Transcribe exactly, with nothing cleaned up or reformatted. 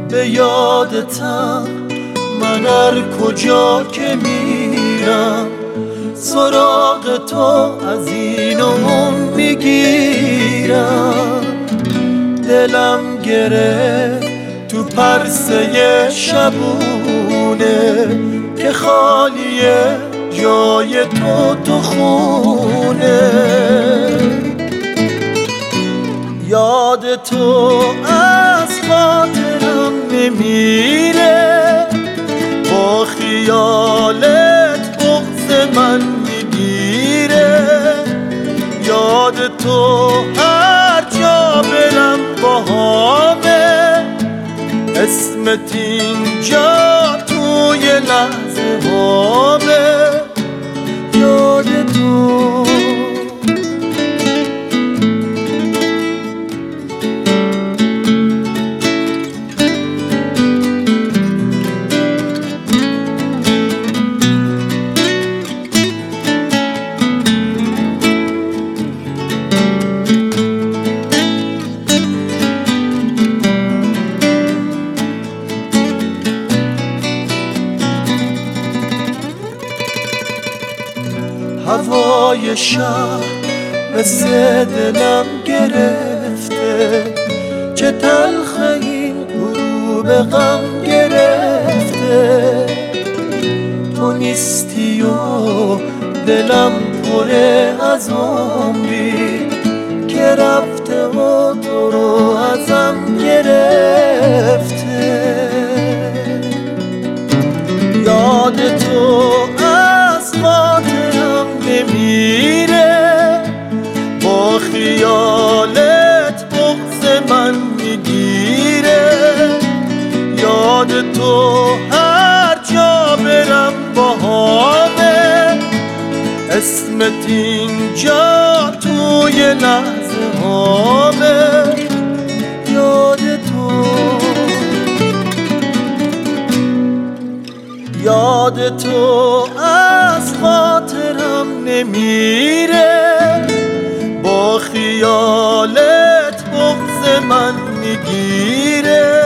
به یادتم من هر کجا که میرم سراغ تو از این و اون میگیرم. دلم گرفت تو پرسه شبونه که خالیه جای تو تو خونه. یاد تو از خاطرم نمیره، با خیالت بغض من میگیره. یاد تو هر جا برم باهامه، اسمت اینجا توی لحظه هامه. یاد تو هوای شب مثل دلم گرفته، چه تلخ این غروب غم گرفته. تو نیستی و دلم پره از عمری که رفته و تو رو ازم گرفته. یاد تو از خاطرم نمیره، با خیالت بغض من میگیره. یاد تو هر جا برم باهامه، اسمت اینجا توی لحظه هامه. یاد تو یاد تو از خاطرم نمیره، با خیالت بغض من میگیره.